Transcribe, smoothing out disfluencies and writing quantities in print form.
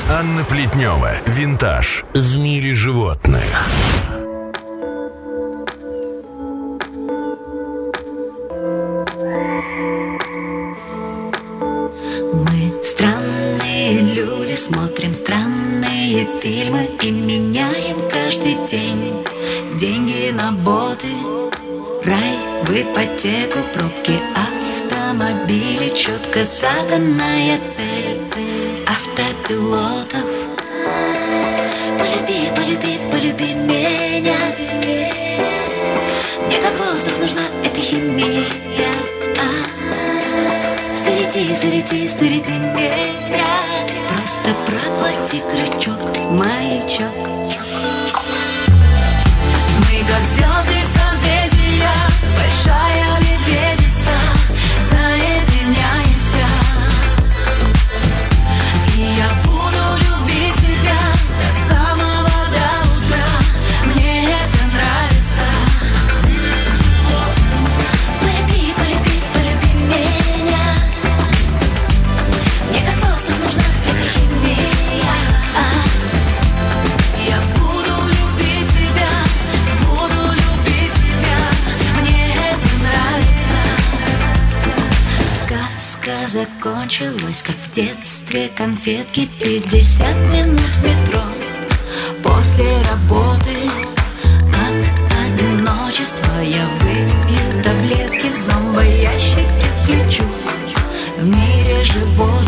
Анна Плетнева. Винтаж в мире животных. Мы странные люди, смотрим странные фильмы и меняем каждый день деньги на боты, рай в ипотеку, пробки автомобилей, четко заданная цель автопилотов. Полюби, полюби, полюби меня. Мне как воздух нужна эта химия. Заряди, заряди, заряди меня. Просто проглоти крючок, маячок. Мы как звезды в созвездиях, большая медведица, соединяемся. И я буду любить тебя до самого до утра. Мне это нравится. Полюби, полюби, полюби меня. Мне как воздух нужна эта химия. Я буду любить тебя, буду любить тебя. Мне это нравится. Сказка закончилась, как в детстве конфетки. 50 минут в метро после работы. От одиночества я выпью таблетки, зомбоящики включу. В мире живот